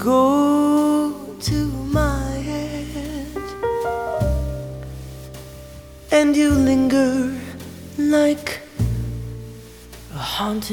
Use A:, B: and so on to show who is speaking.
A: go to my head, and you linger like a haunted